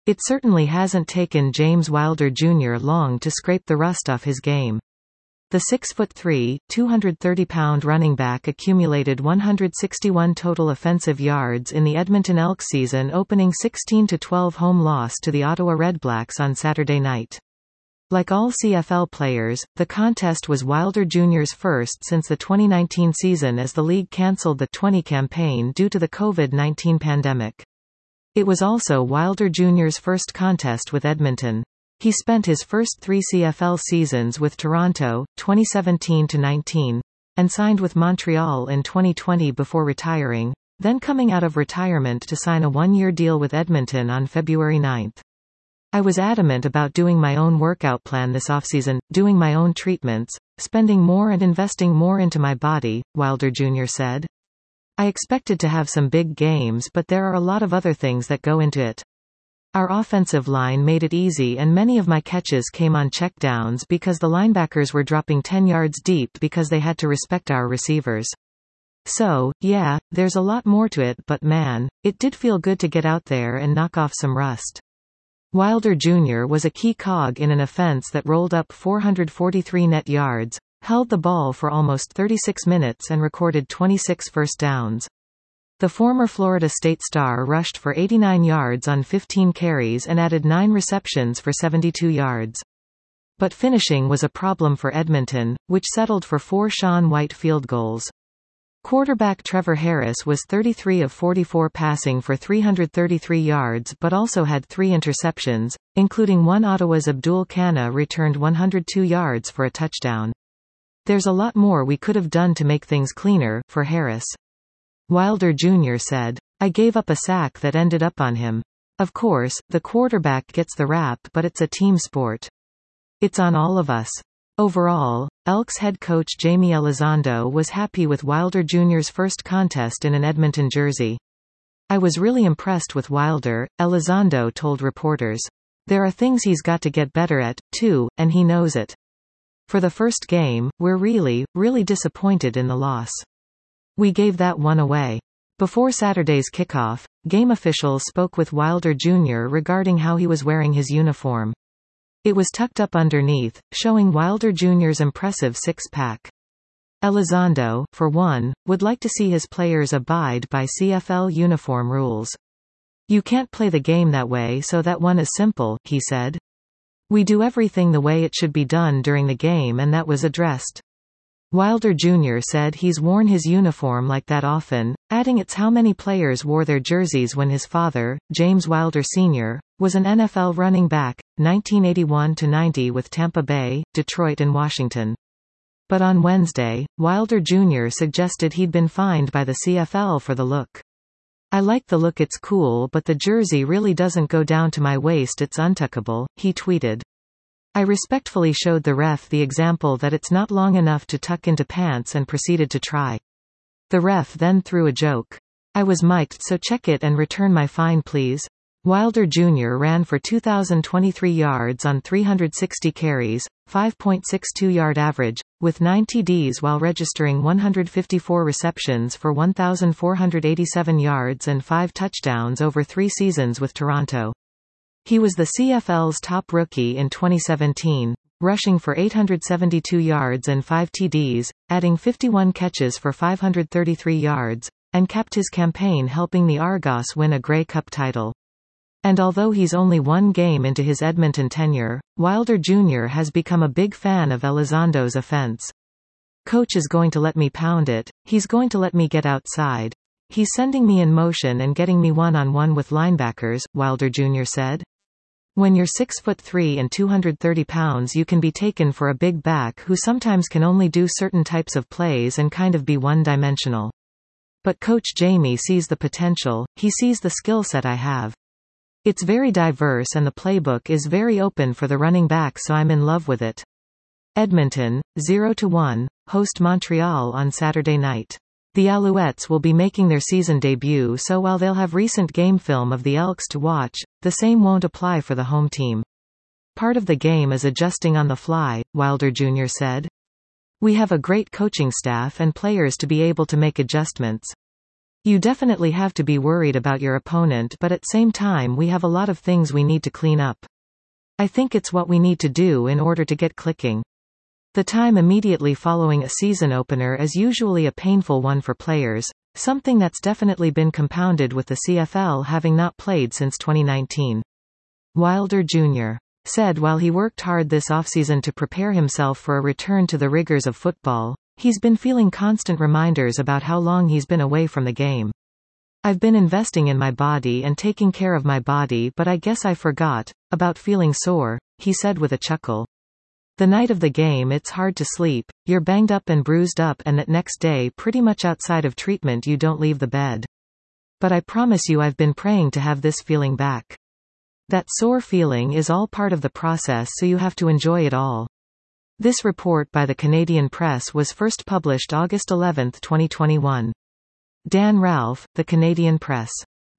It certainly hasn't taken James Wilder Jr. long to scrape the rust off his game. The 6'3", 230-pound running back accumulated 161 total offensive yards in the Edmonton Elks season opening 16-12 home loss to the Ottawa Redblacks on Saturday night. Like all CFL players, the contest was Wilder Jr.'s first since the 2019 season as the league cancelled the 20 campaign due to the COVID-19 pandemic. It was also Wilder Jr.'s first contest with Edmonton. He spent his first 3 CFL seasons with Toronto, 2017-19, and signed with Montreal in 2020 before retiring, then coming out of retirement to sign a 1-year deal with Edmonton on February 9. I was adamant about doing my own workout plan this offseason, doing my own treatments, spending more and investing more into my body, Wilder Jr. said. I expected to have some big games, but there are a lot of other things that go into it. Our offensive line made it easy and many of my catches came on checkdowns because the linebackers were dropping 10 yards deep because they had to respect our receivers. So, yeah, there's a lot more to it, but man, it did feel good to get out there and knock off some rust. Wilder Jr. was a key cog in an offense that rolled up 443 net yards, held the ball for almost 36 minutes and recorded 26 first downs. The former Florida State star rushed for 89 yards on 15 carries and added 9 receptions for 72 yards. But finishing was a problem for Edmonton, which settled for 4 Sean White field goals. Quarterback Trevor Harris was 33 of 44 passing for 333 yards but also had 3 interceptions, including one. Ottawa's Abdul Kana returned 102 yards for a touchdown. There's a lot more we could have done to make things cleaner, for Harris. Wilder Jr. said. I gave up a sack that ended up on him. Of course, the quarterback gets the rap, but it's a team sport. It's on all of us. Overall, Elks head coach Jamie Elizondo was happy with Wilder Jr.'s first contest in an Edmonton jersey. I was really impressed with Wilder, Elizondo told reporters. There are things he's got to get better at, too, and he knows it. For the first game, we're really, really disappointed in the loss. We gave that one away. Before Saturday's kickoff, game officials spoke with Wilder Jr. regarding how he was wearing his uniform. It was tucked up underneath, showing Wilder Jr.'s impressive six-pack. Elizondo, for one, would like to see his players abide by CFL uniform rules. You can't play the game that way, so that one is simple, he said. We do everything the way it should be done during the game and that was addressed. Wilder Jr. said he's worn his uniform like that often, adding it's how many players wore their jerseys when his father, James Wilder Sr., was an NFL running back, 1981-90 with Tampa Bay, Detroit and Washington. But on Wednesday, Wilder Jr. suggested he'd been fined by the CFL for the look. I like the look, it's cool, but the jersey really doesn't go down to my waist, it's untuckable, he tweeted. I respectfully showed the ref the example that it's not long enough to tuck into pants and proceeded to try. The ref then threw a joke. I was mic'd, so check it and return my fine please. Wilder Jr. ran for 2,023 yards on 360 carries, 5.62-yard average, with 9 TDs while registering 154 receptions for 1,487 yards and 5 touchdowns over 3 seasons with Toronto. He was the CFL's top rookie in 2017, rushing for 872 yards and 5 TDs, adding 51 catches for 533 yards, and capped his campaign helping the Argos win a Grey Cup title. And although he's only 1 game into his Edmonton tenure, Wilder Jr. has become a big fan of Elizondo's offense. Coach is going to let me pound it, he's going to let me get outside. He's sending me in motion and getting me one-on-one with linebackers, Wilder Jr. said. When you're 6'3" and 230 pounds you can be taken for a big back who sometimes can only do certain types of plays and kind of be one-dimensional. But Coach Jamie sees the potential, he sees the skill set I have. It's very diverse and the playbook is very open for the running back, so I'm in love with it. Edmonton, 0-1, host Montreal on Saturday night. The Alouettes will be making their season debut, so while they'll have recent game film of the Elks to watch, the same won't apply for the home team. Part of the game is adjusting on the fly, Wilder Jr. said. We have a great coaching staff and players to be able to make adjustments. You definitely have to be worried about your opponent, but at same time we have a lot of things we need to clean up. I think it's what we need to do in order to get clicking. The time immediately following a season opener is usually a painful one for players, something that's definitely been compounded with the CFL having not played since 2019. Wilder Jr. said while he worked hard this offseason to prepare himself for a return to the rigors of football, he's been feeling constant reminders about how long he's been away from the game. I've been investing in my body and taking care of my body, but I guess I forgot about feeling sore, he said with a chuckle. The night of the game it's hard to sleep, you're banged up and bruised up, and that next day pretty much outside of treatment you don't leave the bed. But I promise you I've been praying to have this feeling back. That sore feeling is all part of the process, so you have to enjoy it all. This report by the Canadian Press was first published August 11, 2021. Dan Ralph, The Canadian Press.